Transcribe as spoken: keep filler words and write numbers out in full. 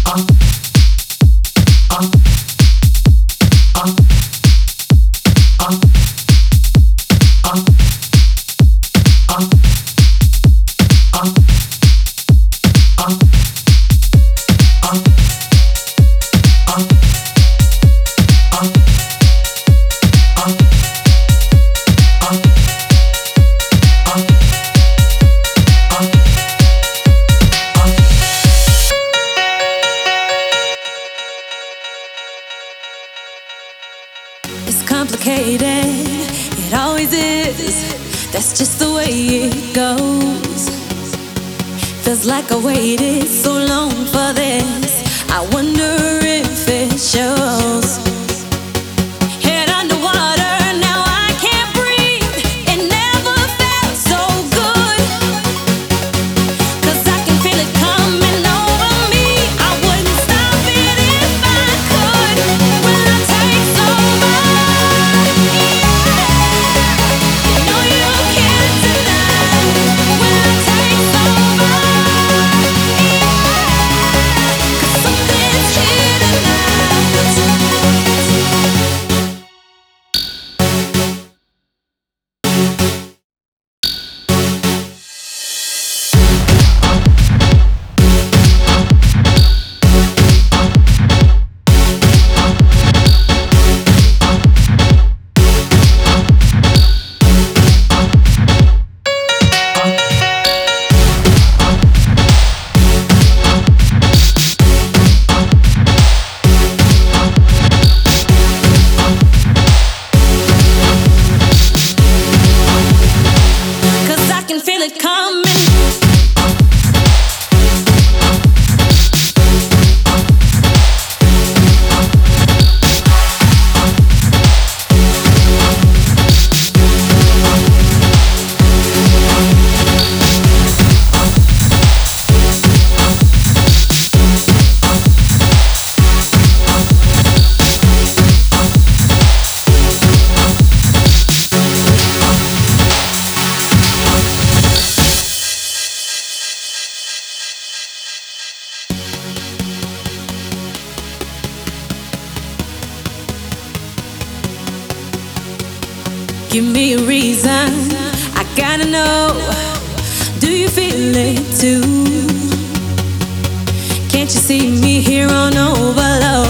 Like I waited so long for this. I wonder if it shows. Head underwater, now I can't breathe. It never felt so good. 'Cause I can feel it coming over me. I wouldn't stop it if I could. When I take over, yeah. You know you can't deny. When I take over, give me a reason, I gotta know. Do you feel it too? Can't you see me here on overload?